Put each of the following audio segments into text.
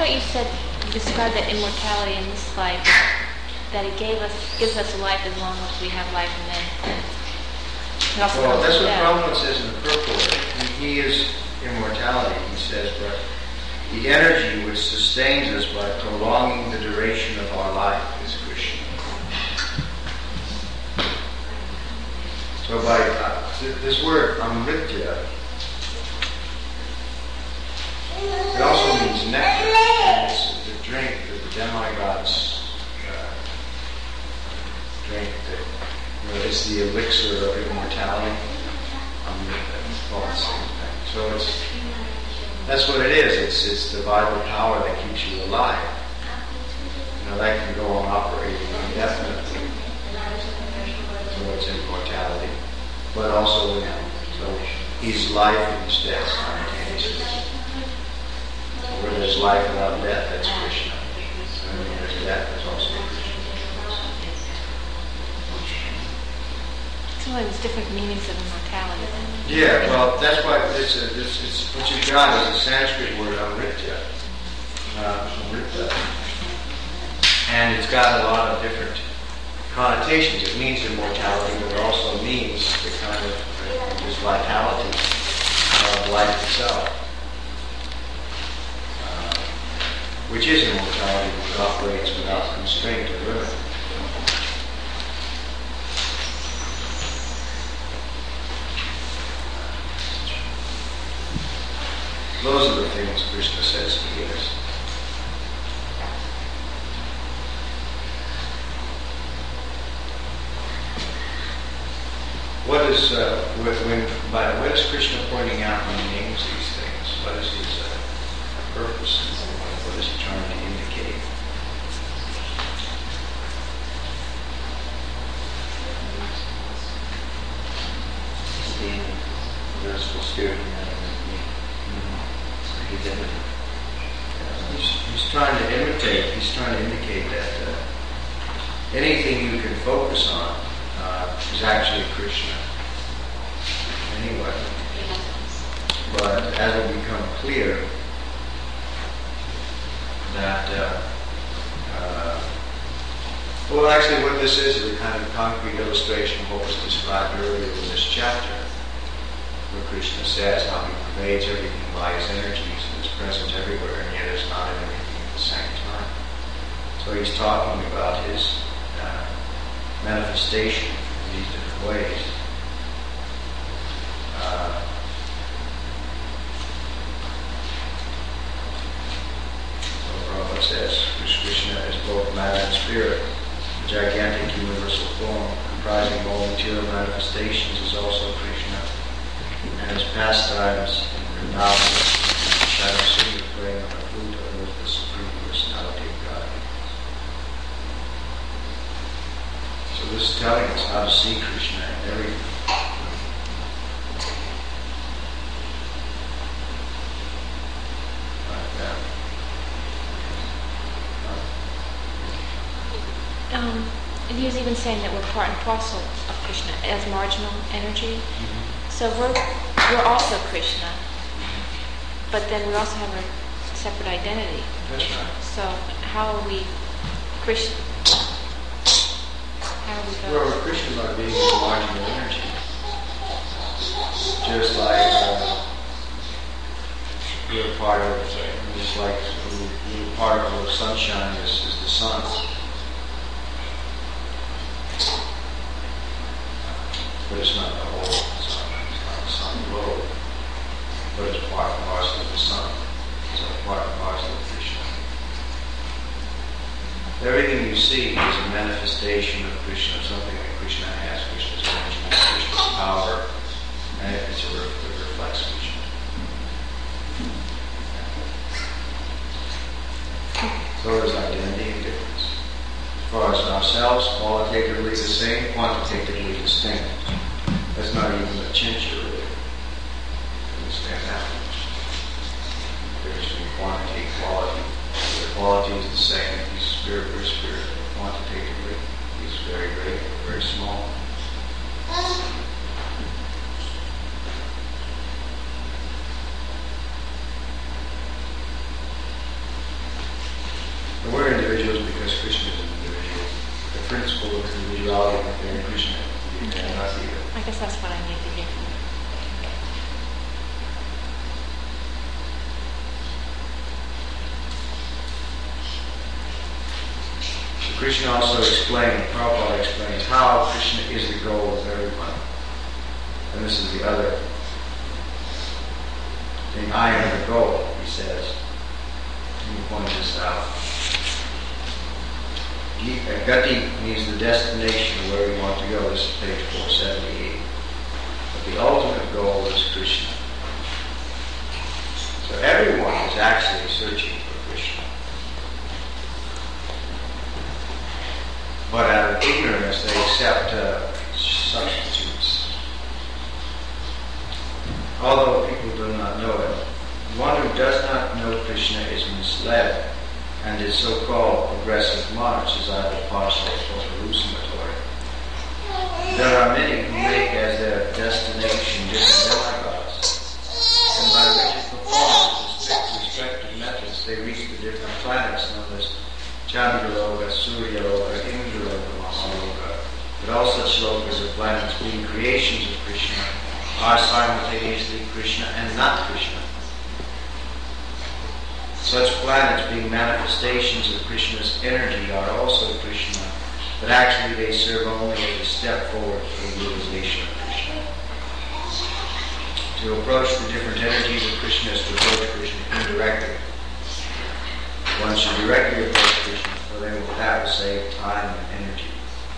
thought you said, you described that immortality in this life, that He gives us life as long as we have life, and then it also well, comes that's with what death. Brahma says in the purport. He is immortality, he says, but the energy which sustains us by prolonging the duration of our life is Krishna. So by this word amritya, it also means nectar, and it's the drink that the demigods drink. That it's the elixir of immortality. Amrita, it's all the same thing. So that's what it is. It's the vital power that keeps you alive. That can go on operating indefinitely towards immortality, but also in him. So he's life and he's death simultaneously. Where there's life without death, that's Krishna. And when there's death, there's also Krishna. So there's different meanings of immortality. Yeah, well, that's why it's what you've got is a Sanskrit word, amritya. Amrita. And it's got a lot of different connotations. It means immortality, but it also means the kind of this vitality of life itself, which is immortality, which operates without constraint or limit. Those are the things Krishna says he is. What is Krishna pointing out when he names these things? What is his purpose? What is he trying to indicate? The merciful spirit in that. He's trying to imitate. He's trying to indicate that anything you can focus on is actually Krishna. Anyway, but as it become clear that, well, actually, what this is a kind of concrete illustration of what was described earlier in this chapter, where Krishna says how he pervades everything by his energies and is present everywhere, and yet is not in everything at the same time. So he's talking about his manifestation in these different ways. So Prabhupada says Krishna is both matter and spirit. The gigantic universal form comprising all material manifestations is also Krishna. And his pastimes in Vrindavan and the shadow city playing on a flute are the supreme personality of God. So this is telling us how to see Krishna in everything. Like that. And he was even saying that we're part and parcel of Krishna as marginal energy. Mm-hmm. So we're also Krishna, but then we also have a separate identity. That's right. So how are we Krishna? How are we going? Well, we're Krishna by being a marginal energy. Just like we're part of, just like we're part of the sunshine is the sun. But it's not the whole sun. It's not the sun globe. But it's part and parcel of the sun. So part and parcel of Krishna. Everything you see is a manifestation of Krishna, something that Krishna has, Krishna's energy, Krishna's power, and it reflects Krishna. So there's identity and difference. As far as ourselves, qualitatively the same, quantitatively distinct. That's not even a chincha, really. Understand that much. There's between quantity and quality. The quality is the same. He's spirit for spirit. Quantitatively, he's very great, very small. individuals because Krishna is an individual. The principle of individuality within Krishna. I guess that's what I need to hear. So Krishna also explained, Prabhupada explains how Krishna is the goal of everyone. And this is the other thing. I am the goal, he says. He points this out. Gati means the destination where we want to go. This is page 478. But the ultimate goal is Krishna. So everyone is actually searching for Krishna. But out of ignorance they accept substitutes. Although people do not know it, one who does not know Krishna is misled, and his so-called progressive march is either partial or hallucinatory. There are many who make as their destination different demigods, and by rigid performance and strict respective methods they reach the different planets known as Chandraloka, Suryaloka, Indraloka, Mahaloka. But all such lokas or planets being creations of Krishna are simultaneously Krishna and not Krishna. Such planets being manifestations of Krishna's energy are also Krishna, but actually they serve only as a step forward for the realization of Krishna. To approach the different energies of Krishna is to approach Krishna indirectly. One should directly approach Krishna, for they will have to save time and energy.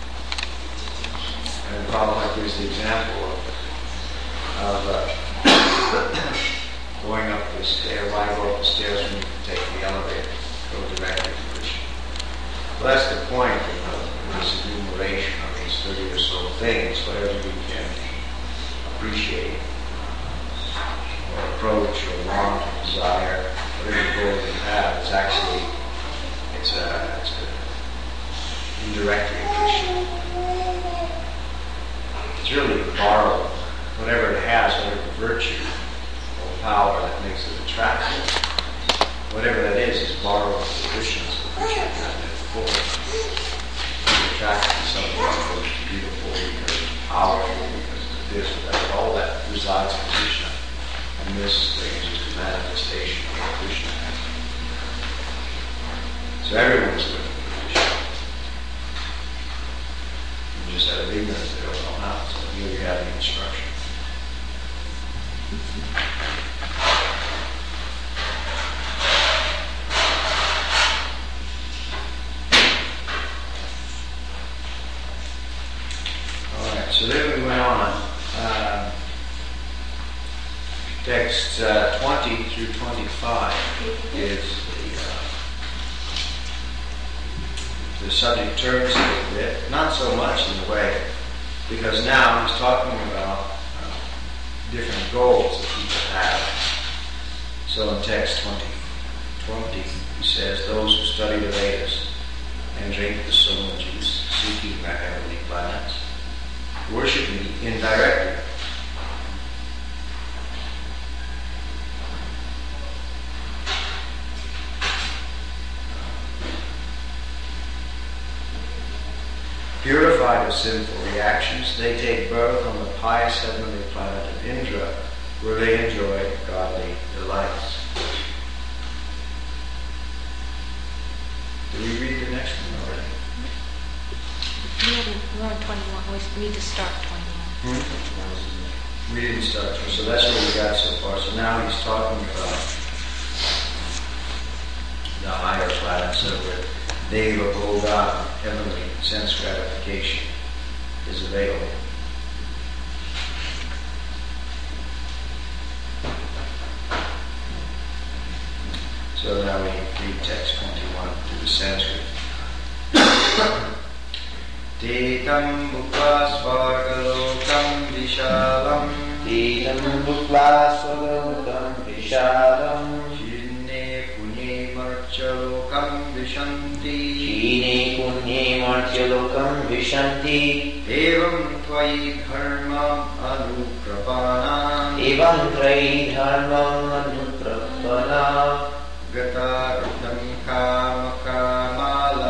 And Prabhupada gives the example of going up the stairs. Why go up the stairs when you can take the elevator? Go directly to Krishna. Well, that's the point of this enumeration of these 30 or so things, whatever we can appreciate, or approach, or want, or desire, whatever goal we have, is actually, it's indirectly Krishna. It's really borrowed, whatever it has, whatever virtue or power that makes it attractive, whatever that is borrowed from Krishna, so Krishna has it before. It's attracted to something because it's beautiful, because it's powerful, because it's this or that, all that resides in Krishna. And this thing is just a manifestation of what Krishna has. So everyone's looking for Krishna. You just out of ignorance, they don't know how. So here you have the instruction. Alright, so then we went on. Text 20 through 25 is the subject turns a little bit, not so much in a way, because now he's talking about different goals that people have. So in text 20, he says, those who study the Vedas and drink the Soma juice, seeking the heavenly planets, worship me indirectly. Purified of sinful reactions, they take birth on the pious heavenly planet of Indra, where they enjoy godly delights. Did we read the next one already? We're on 21. We need to start 21. We didn't start, so that's what we got so far. So now he's talking about the higher planets where Deva Bhoga, heavenly sense gratification, is available. So now we read text 21 to the Sanskrit. Tetam bhukva svargalokam vishalam Tetam bhukva svargalokam vishalam Shine punye marchalokam vishanti Shine punye marchalokam vishanti Evam tvayi dharmam anukrapana Evam tvayi dharmam anukrapana Gata rudam kama kamala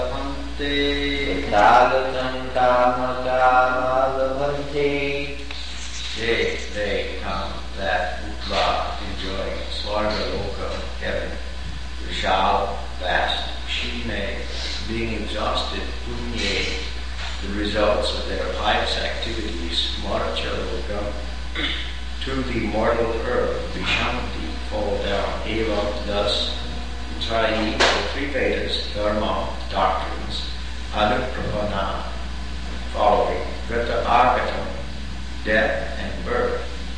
Yadagatam kama kama labhante. They come that Utva, enjoying Svarga Loka, heaven, Vishal, vast, Shime, being exhausted, Punye, the results of their pious activities, Marcha Lokam, to the mortal earth, Vishanti, fall down, Evam, thus, Uttarayi, the three Vedas, Dharma, doctrines, Anupravana, following, Gata Agatam, death and birth,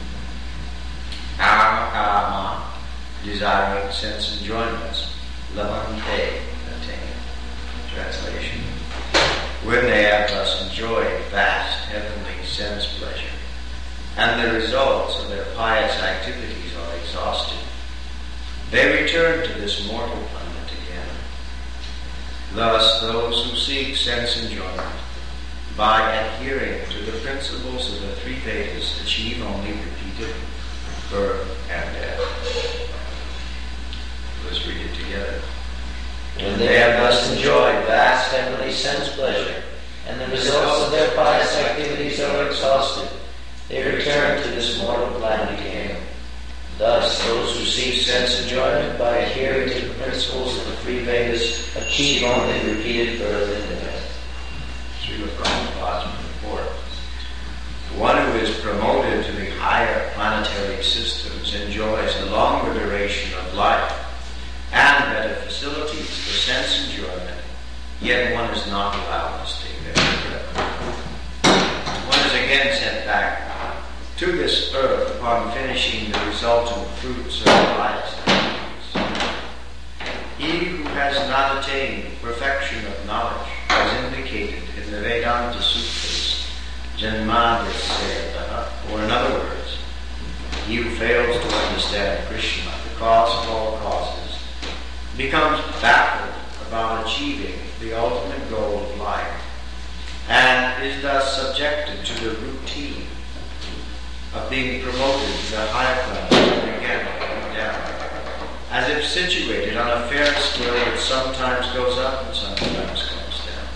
Kama, desiring sense enjoyments, Lavante, attain. Translation. When they have thus enjoyed vast heavenly sense pleasure, and the results of their pious activities are exhausted, they return to this mortal planet again. Thus, those who seek sense enjoyment, by adhering to the principles of the three Vedas, achieve only repeated birth and death. Let's read it together. When they have thus enjoyed vast heavenly sense pleasure, and the results of their pious activities are exhausted, they return to this mortal planet again. Thus, those who seek sense enjoyment by adhering to the principles of the three Vedas achieve only repeated birth and death. Srila Prabhupada's report. One who is promoted to the higher planetary systems enjoys a longer duration of life and better facilities for sense enjoyment, yet one is not allowed to stay there forever. One is again sent back to this earth upon finishing the resultant fruits of pious activities. He who has not attained perfection of knowledge, as indicated in the Vedanta Sutras, Janmadhyasya, or in other words, he who fails to understand Krishna, the cause of all causes, becomes baffled about achieving the ultimate goal of life, and is thus subjected to the routine of being promoted to the higher planet and again going down, as if situated on a Ferris wheel that sometimes goes up and sometimes comes down.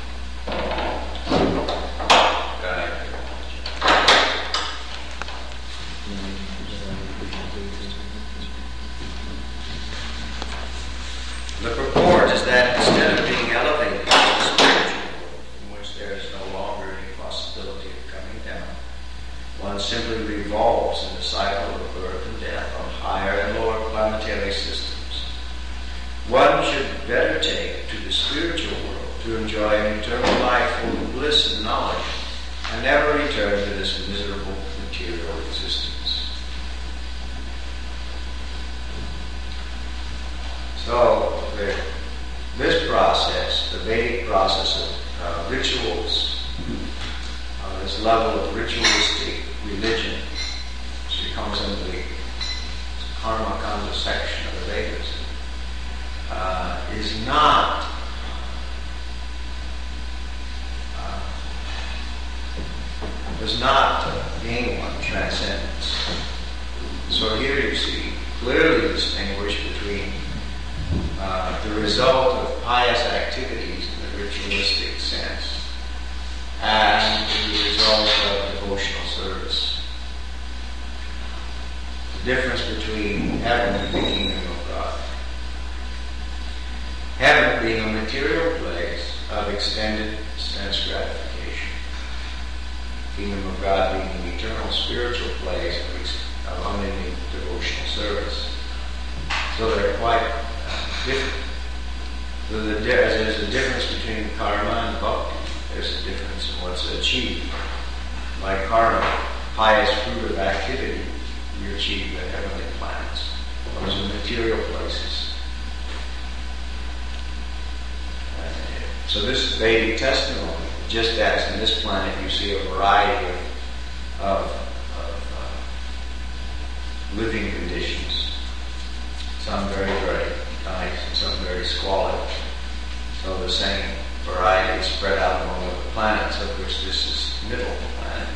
The purport is that instead of being elevated to the spiritual world, in which there is no longer any possibility of coming down, one simply revolves in the cycle of birth and death on higher and lower planetary systems. One should better take to the spiritual world to enjoy an eternal life full of bliss and knowledge, and never return to this miserable material existence. So, this process, the Vedic process of rituals, this level of ritualistic religion, which comes under the Karma Kanda section of the Vedas, is not does not gain one transcendence. So here you see clearly distinguished between the result of pious activities in the ritualistic sense and the result of devotional service. The difference between heaven and the kingdom of God. Heaven being a material place of extended sense gratification. Kingdom of God being an eternal spiritual place of unending devotional service. So they're quite different. There's a difference between karma and bhakti. There's a difference in what's achieved. By karma, pious fruit of activity, you achieve the heavenly planets. Those are material places. So this is Vedic testimony. Just as in this planet you see a variety of living conditions. Some very, very nice and some very squalid. So the same variety is spread out among the planets, of which this is middle planet.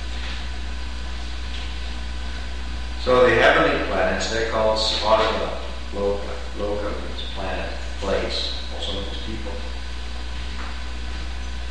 So the heavenly planets, they're called Svarga Loka. Loka means planet, place, also means people.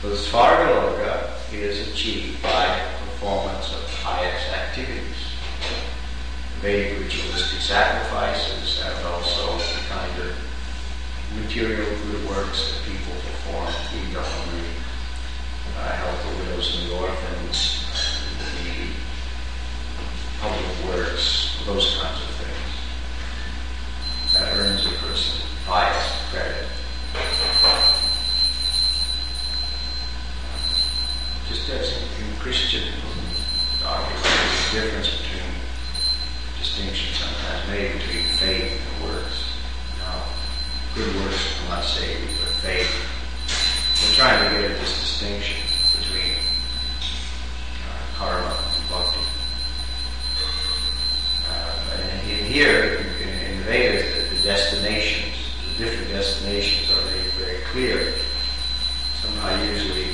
So the Svargaloka is achieved by performance of pious activities, Vedic ritualistic sacrifices, and also the kind of material good works that people perform, feed the hungry, help the widows and the orphans, the needy, public works, those kinds of things. That earns a person pious credit. Just as in Christian doctrine, there's a difference between distinction sometimes made between faith and works. Now, good works will not save you, but faith. We're trying to get at this distinction between karma and bhakti. And in here, in the Vedas, the destinations, the different destinations are made very clear. Somehow usually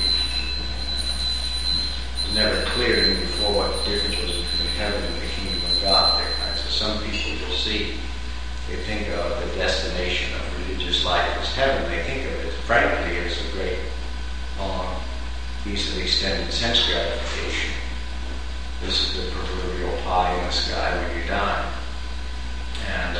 never clear to me before what the difference was between heaven and the kingdom of God. So some people you'll see, they think of the destination of religious life as heaven. They think of it, frankly, as a great, long, easily extended sense gratification. This is the proverbial pie in the sky when you die. And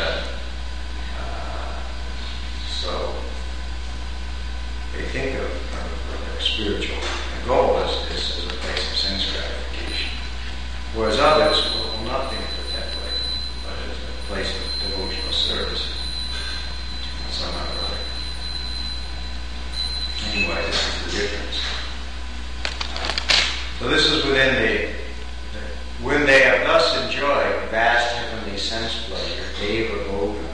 so they think of their spiritual goal as a place of sense gratification. Whereas others will not think of it that way, but as a place of devotional service in some other way. Anyway, this is the difference. So this is within when they have thus enjoyed vast heavenly sense pleasure, Deva Bhoga,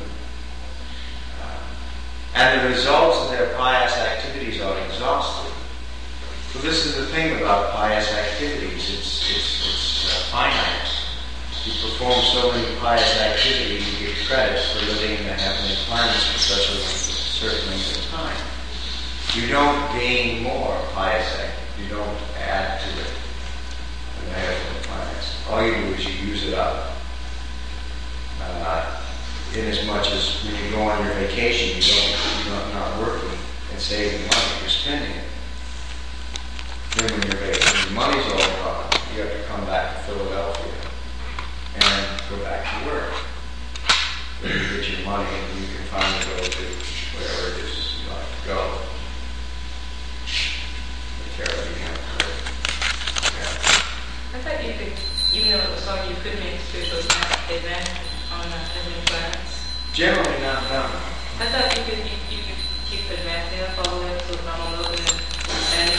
and the results of their pious activities are exhausted. So this is the thing about pious activities. It's finite. You perform so many pious activities, you get credit for living in the heavenly planets for such a certain length of time. You don't gain more pious activities. You don't add to it in the heavenly planets. All you do is you use it up. In as much as when you go on your vacation, you're not working and saving money, you're spending it. Then when your money's all gone, you have to come back to Philadelphia and go back to work. Then you get your money and you can finally go to wherever it is you like to go. The Caribbean. I thought you could, even though it was hard, you could make spiritual advance on the heavenly planets. Generally not done. I thought you could keep advancing up all the way to Brahma Loka and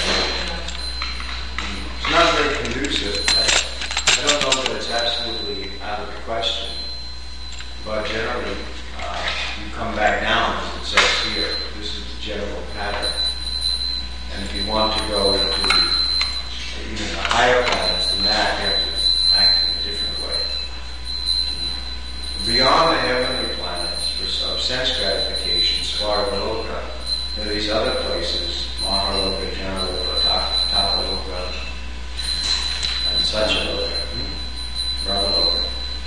it's not very conducive. I don't know that it's absolutely out of the question, but generally you come back down as it says here. This is the general pattern. And if you want to go into even the higher planets than that, you have to act in a different way. Beyond the heavenly planets, for some sense gratification, Svargaloka, there are these other places, Mahaloka, Janaloka, Tapaloka, and Satyaloka, Brahmaloka.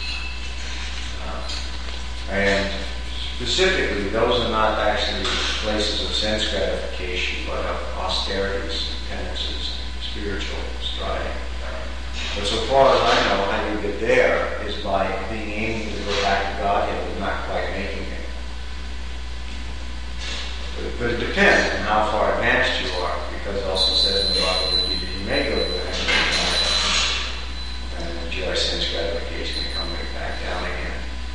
And specifically, those are not actually places of sense gratification, but of austerities, penances, spiritual striving. But so far as I know, how you get there is by being aiming to go back to Godhead, but not quite making it. But it depends on how far advanced you are, because it also says in the Bhagavad Gita, you may go to the heavenly planet and enjoy sense gratification and come back down again.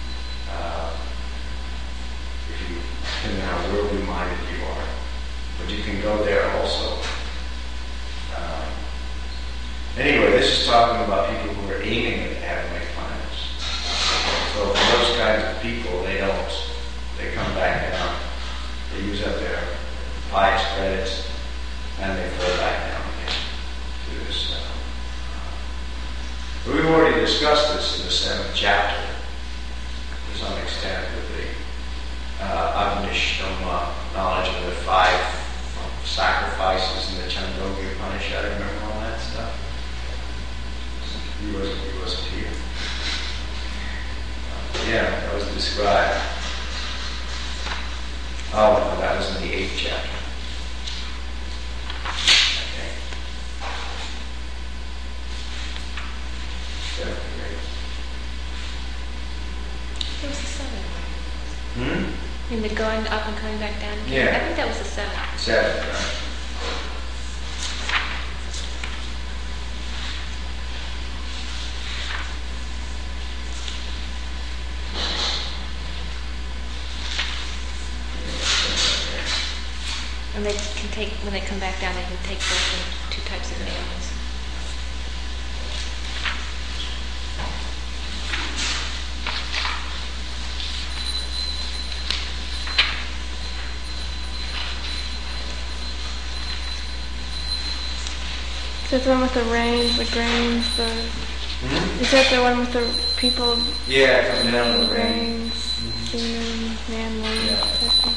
Depending on how worldly minded you are. But you can go there also. Anyway, this is talking about people who are aiming at the heavenly planets. So for those kinds of people, they come back down. They use up their pious credits and they fall back down again to this. We've already discussed this in the 7th chapter to some extent with the Agnishtoma, knowledge of the 5 sacrifices in the Chandogya Upanishad. Remember all that stuff? He wasn't here. Yeah, that was described. Oh, no, that was in the 8th chapter. In the going up and coming back down again? Yeah. I think that was the 7th. 7th, right? And they can take, when they come back down, they can take both in 2 types of families. Is that the one with the rain, the grains, is that the one with the people, Yeah, coming down with the rain. grains, singing, man, woman, Yeah. person?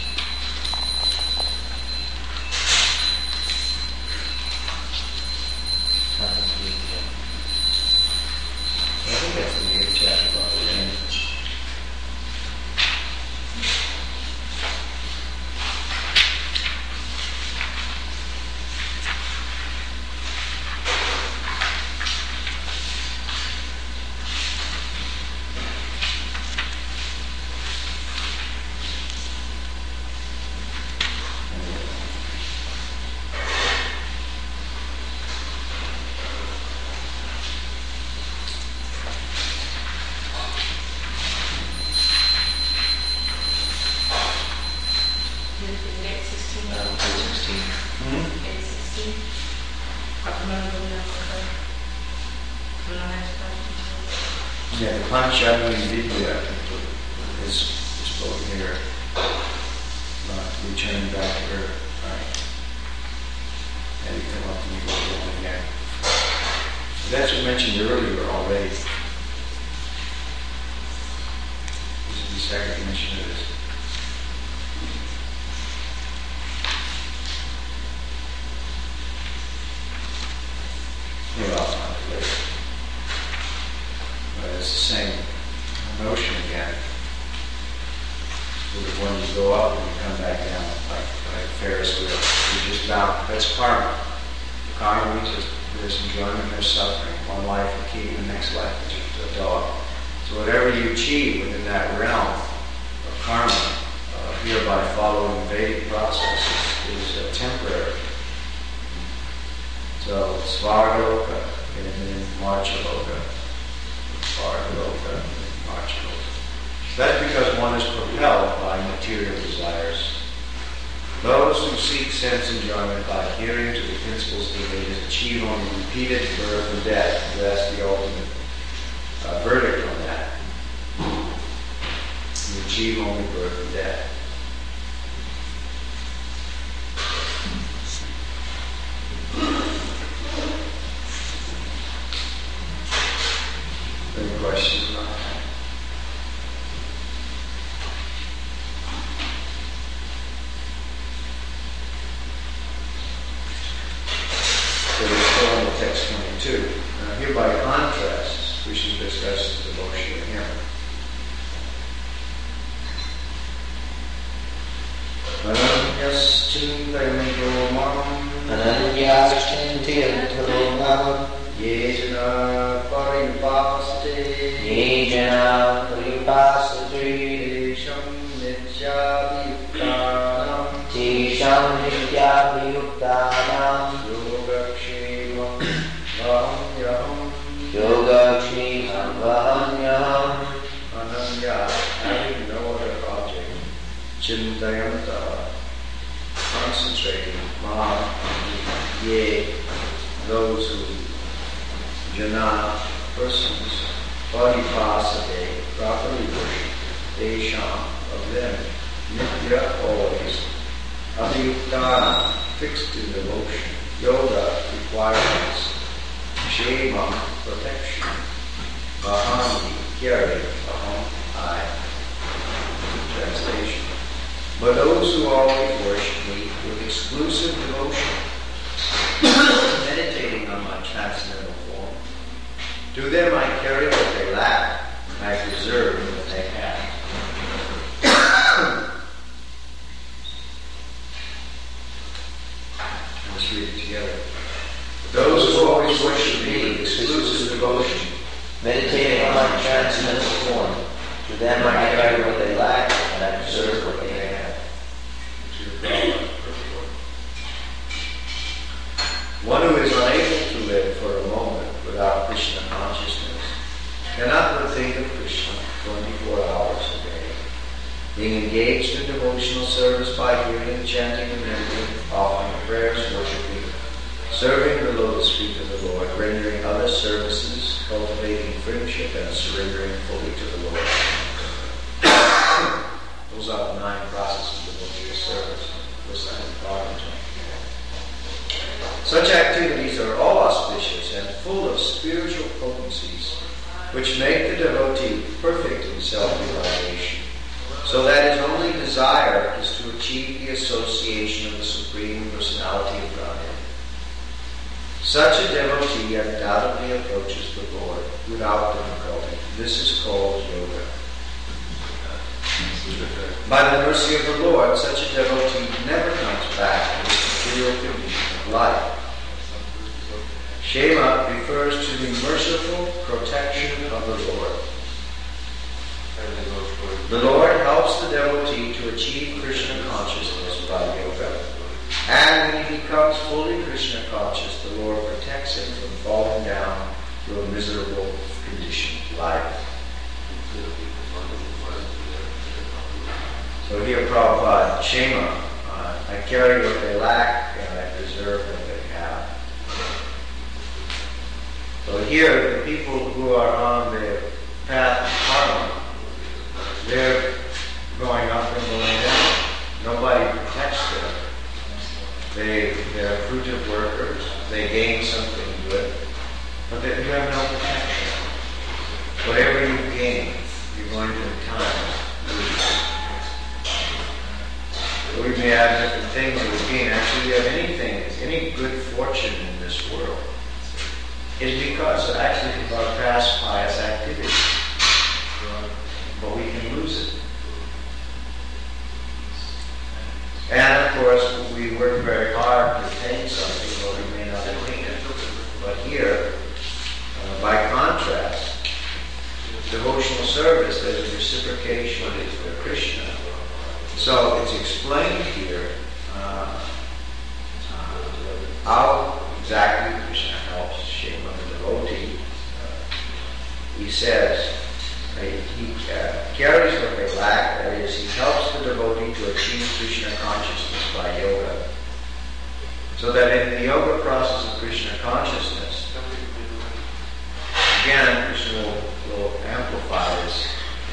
I think that's in the 8th chapter about the rain. Yeah, the punch, I mean, you did do that. Is spoken here. Returning back to her. Alright. And you come up and you go along again. That's what mentioned earlier already. This is the second mention of this. Here, I'll find it later. But it's the same notion again. So that when you go up and you come back down, like Ferris wheel, you're just about, that's karma. Karma means there's enjoyment, there's suffering. One life a king, the next life is just a dog. So whatever you achieve within that realm of karma, here by following the Vedic process, is temporary. So Svargaloka and then Marchaloka. Svargaloka and then Marchaloka. That's because one is propelled by material desires. Those who seek sense enjoyment by adhering to the principles of the Vedas achieve only repeated birth and death. So that's the ultimate verdict on that. You achieve only birth and death. Any questions about that? So we're still on the text 22. Now here by contrast, we should discuss the devotion of him. Ananyaschintayanto mam Ananyaschintayanto mam yejana paripaste yejana paripasati tesham Tesham nityabhiyuktanam yogakshemam vahanyaham Yogakshemam vahanyaham ananya, having no other object, chintayanta, concentrating, mam, ye, those who, jana, persons, paripasate, properly worship, tesham, of them, nitya, always, abhiyuktana, fixed in devotion, yoga, requirements, shema, protection, vahani, carry, aham, I. Translation. But those who always worship me with exclusive devotion, meditating on my transcendental form, to them I carry what they lack, and I preserve what they have. Let's read it together. Those who always worship me with exclusive devotion, meditating on my transcendental form, to them I carry what they lack, and I preserve preserve what they have. One who is unable to live for a moment without Krishna consciousness cannot but think of Krishna 24 hours a day. Being engaged in devotional service by hearing, chanting, remembering, offering prayers, worshiping, serving the lotus feet of the Lord, rendering other services, cultivating friendship, and surrendering fully to the Lord. Those are the 9 processes of devotional service. Listen to Bhagavatam. Such activities are all auspicious and full of spiritual potencies, which make the devotee perfect in self-realization, so that his only desire is to achieve the association of the Supreme Personality of Godhead. Such a devotee undoubtedly approaches the Lord without difficulty. This is called yoga. By the mercy of the Lord, such a devotee never comes back to the material condition of life. Shema refers to the merciful protection of the Lord. The Lord helps the devotee to achieve Krishna consciousness by yoga. And when he becomes fully Krishna conscious, the Lord protects him from falling down to a miserable conditioned life. So here Prabhupada, Shema, I carry what they lack and I preserve what they have. So here, the people who are on the path of karma, they're going up and going down. Nobody protects them. They're fruitive workers. They gain something good, but you have no protection. Whatever you gain, you're going to in time lose. So we may have different things that we gain. Actually, we have anything, any good fortune in this world is because actually of our past pious activity. But we can lose it. And of course, we work very hard to attain something, but we may not attain it. But here, by contrast, devotional service, there's a reciprocation for Krishna. So it's explained here how exactly Krishna helps Shema the devotee. He says, he carries what they lack, that is, he helps the devotee to achieve Krishna consciousness by yoga. So that in the yoga process of Krishna consciousness, again, Krishna will amplify this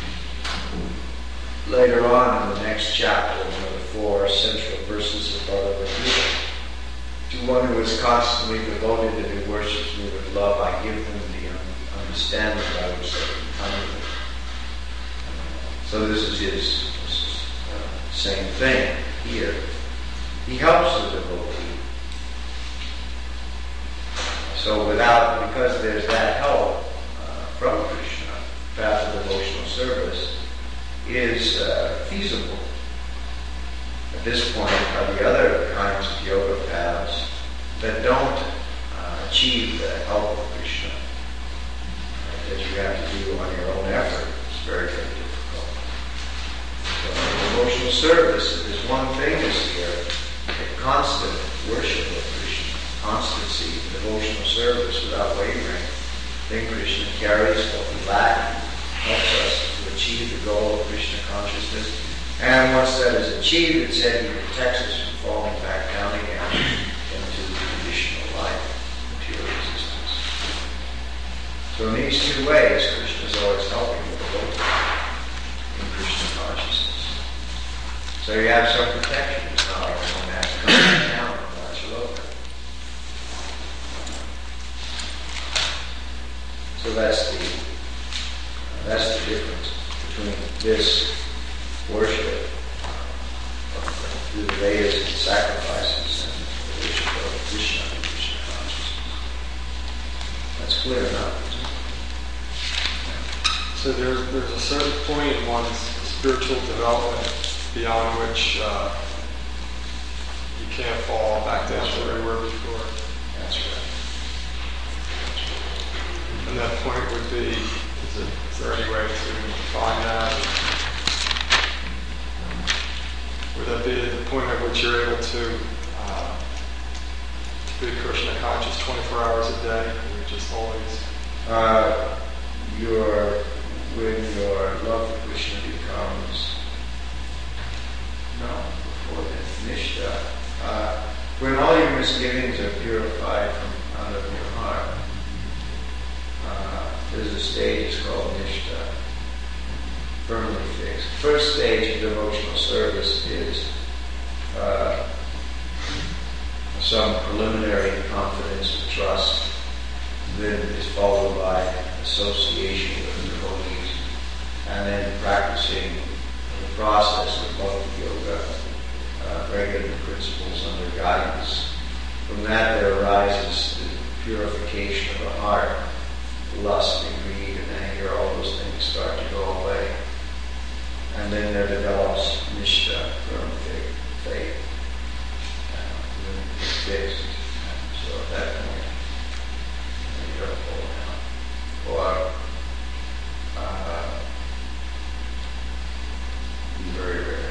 later on in the next chapter, one of the 4 central verses of Bhagavad Gita. To one who is constantly devoted and who worships me with love, I give them the understanding by which they can come to me. So this is his same thing here. He helps the devotee. So because there's that help from Krishna, path of devotional service is feasible. At this point are the other kinds of yoga paths that don't achieve the help of Krishna, that you have to do on your own effort. It's very, very difficult. So devotional service, there's one famous here, a constant worship of Krishna, constancy, devotional service without wavering. Then Krishna carries what we lack, helps us to achieve the goal of Krishna consciousness. And once that is achieved, it said he protects us from falling back down again into the conditional life, material existence. So in these 2 ways, Krishna is always helping the devotee in Krishna consciousness. So you have some protection. It's not like one has to come back down and watch it over. So that's the difference between this worship through the Vedas and sacrifices and the worship of Krishna and Krishna consciousness. That's clear enough. So there's a certain point in one's spiritual development beyond which you can't fall back down to where you were before. That's right. And that point would be, is there any way to define that? Would that be the point at which you're able to be Krishna conscious 24 hours a day? Or you're just always... When your love for Krishna becomes, before then, Nishta, when all your misgivings are purified from out of your heart, there's a stage called Nishta, firmly fixed. First stage of devotional service is some preliminary confidence and trust, then is followed by association with the devotees, and then practicing the process of bhakti yoga, regular principles under guidance. From that there arises the purification of the heart, lust and greed and anger, all those things start to go away. And then there develops nishta, firm faith, fixed. So at that point, you don't fall down. Or be very rare.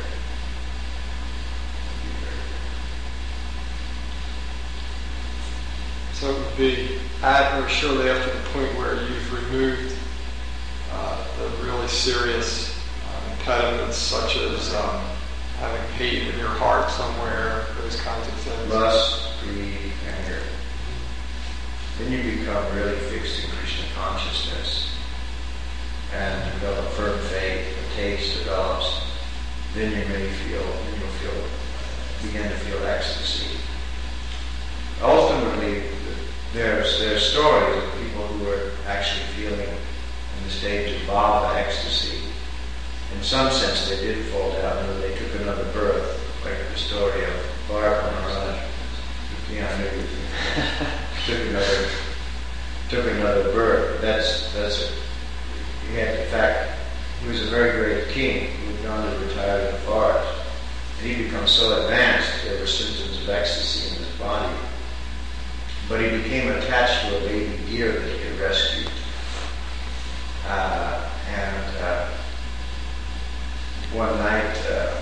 So it would be at or shortly after the point where you've removed the really serious impediments such as having hate in your heart somewhere, those kinds of things. Lust, greed, anger. Then you become really fixed in Krishna consciousness and develop firm faith, the taste develops, then you'll begin to feel ecstasy. Ultimately, there's stories of people who are actually feeling in the stage of bhava ecstasy. In some sense, they did fall down, and they took another birth, like the story of Bharata Maharaj. Took another birth. He was a very great king who had gone to retire in the forest, and he became so advanced there were symptoms of ecstasy in his body. But he became attached to a baby deer that he had rescued. One night, the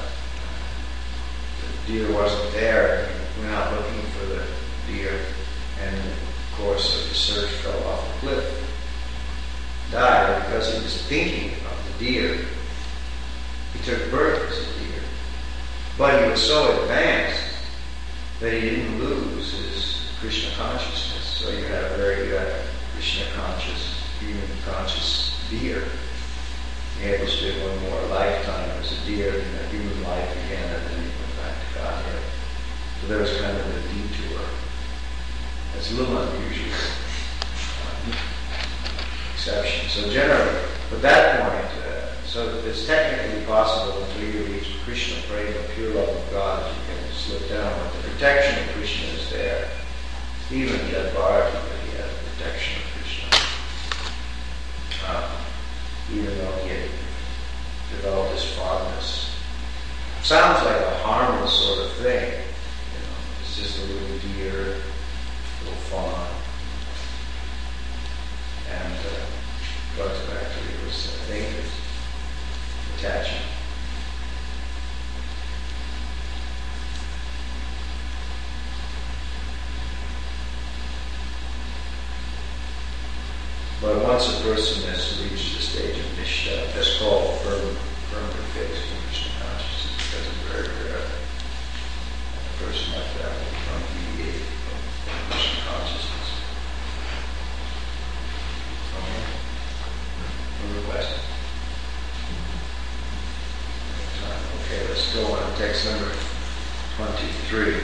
deer wasn't there, and he went out looking for the deer, and in the course of the search fell off a cliff. Died because he was thinking of the deer. He took birth as a deer. But he was so advanced that he didn't lose his Krishna consciousness. So you had a very Krishna conscious, human conscious deer. He had to spend one more lifetime as a deer and a human life again, and then he went back to Godhead. So there was kind of a detour. That's a little unusual. Exception. So generally, at that point, so it's technically possible until you reach Krishna prema, pure love of God, that you can slip down. But the protection of Krishna is there. Even Jad Bharati, he had the protection of Krishna. Even though he had developed this fondness. Sounds like a harmless sort of thing. It's just a little deer, a little fawn. And but actually it was dangerous. Attachment. But once a person has reached the stage of nishta, that's called firm fixed in Krishna consciousness, because it's very rare. A person like that will become deviated from Krishna consciousness. Okay. Another question? Okay, let's go on to text number 23.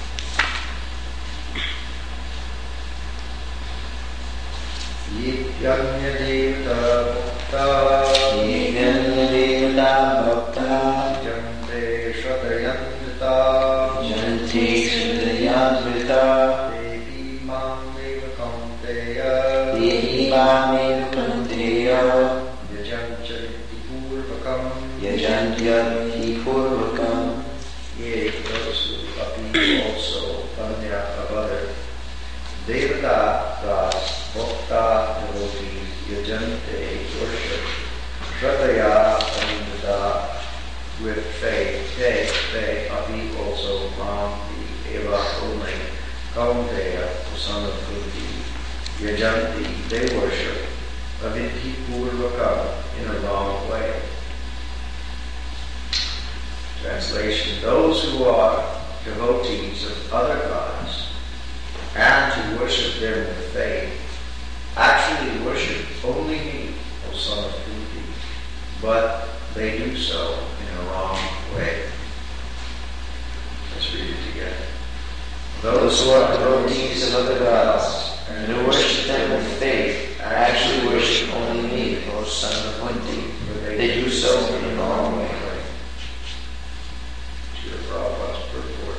Yajna devata bhakta jante shradayamrita devi mameva kaunteya yajantyati purvakam ye those who api also anya of other devata das bhakta devotees yajante worship shradaya ananda with faith Kaunteya, O son of Kunti, Yajanti, they worship Avidhi-purvakam in a wrong way. Translation, those who are devotees of other gods and who worship them with faith actually worship only me, O son of Kunti, but they do so in a wrong way. Let's read it together. Those who are devotees of other gods and who worship them with faith actually worship only me, O son of Kunti. They do so in the wrong way. Prabhupada's purport.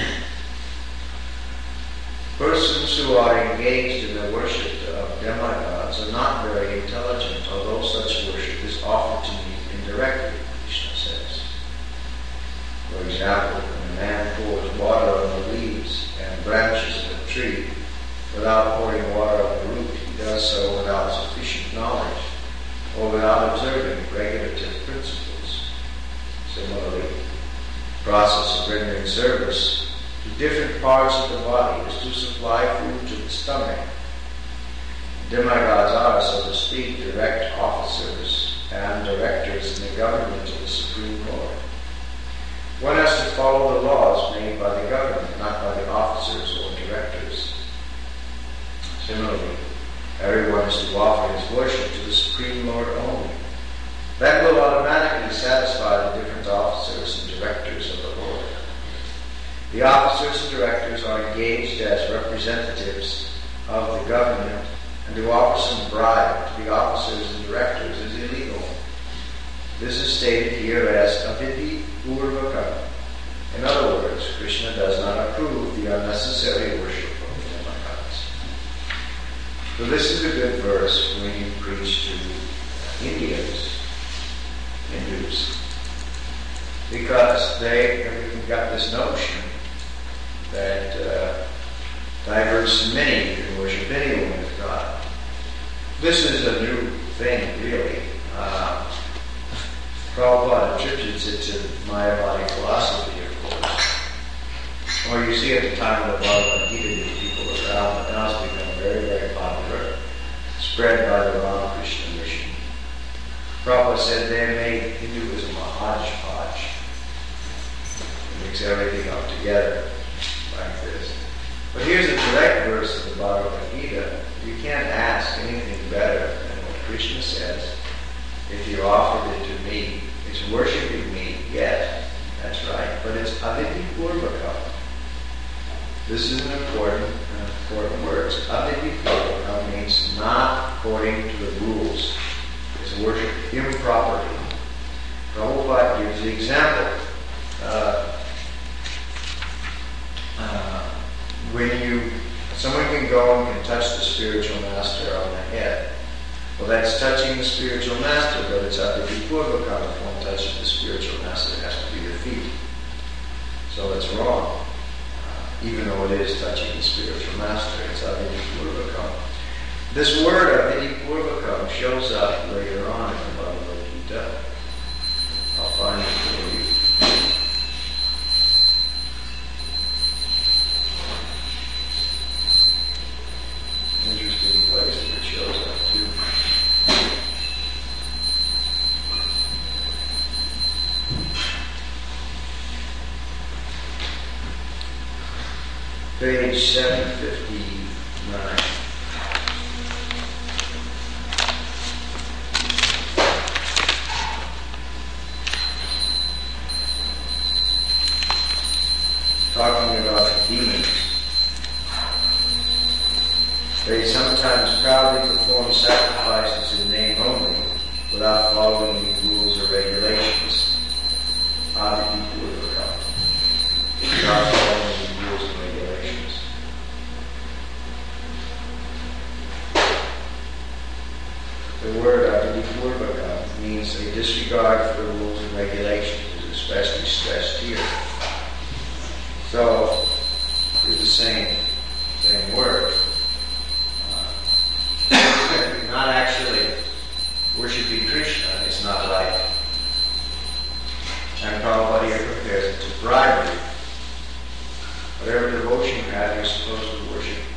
Persons who are engaged in the worship of demigods are not very intelligent, although such worship is offered to me indirectly, Krishna says. For example, when a man pours water on the leaves and branches of a tree without pouring water on the root, he does so without sufficient knowledge or without observing regulative principles. Similarly, the process of rendering service to different parts of the body is to supply food to the stomach. Demigods are, so to speak, direct officers and directors in the government of the Supreme Lord. One has to follow the laws made by the government, not by the officers or directors. Similarly, everyone is to offer his worship to the Supreme Lord only. That will automatically satisfy the different officers and directors of the Lord. The officers and directors are engaged as representatives of the government, and to offer some bribe to the officers and directors is illegal. This is stated here as Avidhi-purvakam. In other words, Krishna does not approve the unnecessary worship of the demigods. So this is a good verse when you preach to Hindus, because they have got this notion that diverse and many can worship anyone with God. This is a new thing, really. Prabhupada attributes it to Mayavadi philosophy, of course. Or you see at the time of the Bhagavad Gita, these people around, but now it's become very, very popular, spread by the Ramakrishna mission. Prabhupada said they made Hinduism a hodgepodge. It mix everything up together like this. But here's a direct verse of the Bhagavad Gita. You can't ask anything better than what Krishna says. If you offered it to me, it's worshiping me, yes, that's right. But it's Avidhi-purvakam. This is an important word. Avidhi-purvakam means not according to the rules. It's worship improperly. Prabhupada gives the example. Someone can go and can touch the spiritual master on the head. Well, that's touching the spiritual master, but it's Avidhi-purvakam. If one touches the spiritual master, it has to be the feet. So it's wrong. Even though it is touching the spiritual master, it's Avidhi-purvakam. This word Avidhi-purvakam shows up later on in the Bhagavad Gita. I'll find it for you. Interesting place that it shows up too. Page 759. Talking about the demons. They sometimes proudly perform sacrifices in name only, without following the rules or regulations. Avidhi-purvakam. Without following the rules and regulations. The word Avidhi-purvakam means a disregard for the rules and regulations. It is especially stressed here. So, it's the same word. Not actually worshiping Krishna, it's not right. And Prabhupada here compares it to bribery. Whatever devotion you have, you're supposed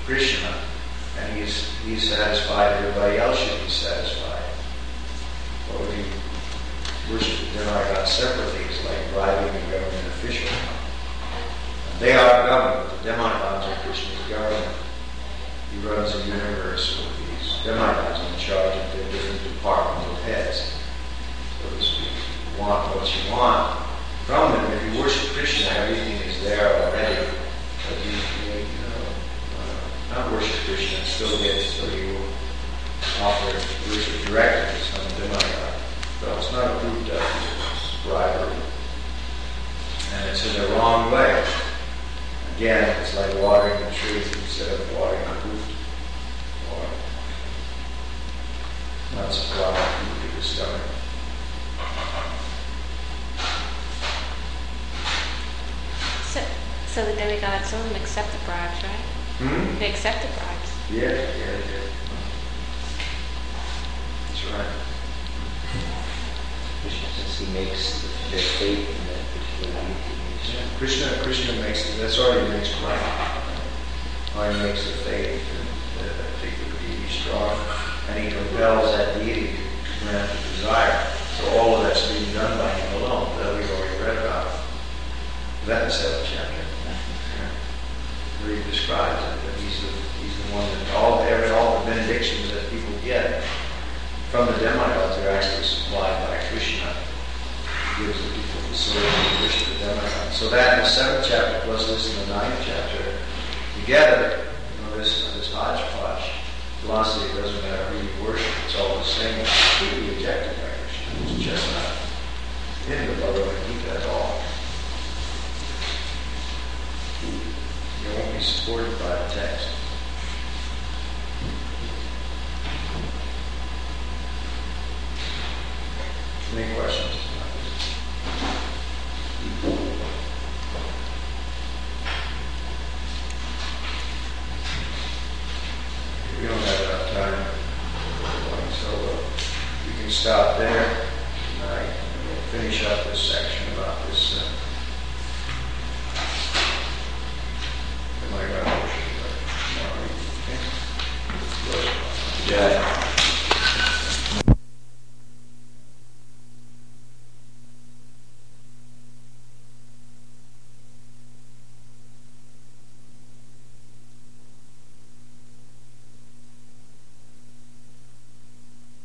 Krishna, and he's satisfied, everybody else should be satisfied. Or if you worship the demigods separately, it's like bribing a government official. They are government. The demigods are Krishna's government. He runs a universe with these demigods in charge of their different departmental heads. So to speak, you want what you want from them. If you worship Krishna, everything is there already. But you not worship Krishna, still get so you offer worship directly to some demigod. But it's not approved of. It's bribery. And it's in the wrong way. Again, it's like watering the tree instead of watering the root. Or not supplying food to the stomach. So the demigods, some of them accept the bribes, right? They accept the bribes. Yeah. That's right. Krishna, since he makes their faith in that particular deity. Krishna makes it. That's all he makes right. Or he makes the faith and the deity strong, and he compels that deity to grant the desire. So all of that's being done by him alone. That we've already read about. That in the 7th chapter. Where he describes it, that he's the one that all the benedictions that people get from the demigods are actually supplied by Krishna. He gives the people facility to worship the demigods. So that in the 7th chapter plus this in the 9th chapter, together, this hodgepodge philosophy, it doesn't matter who you worship, it's all the same. It's completely rejected by Krishna. It's just not in the Bhagavad Gita at all. It won't be supported by the text. Any questions? We don't have enough time, so we can stop there tonight and we'll finish up this section.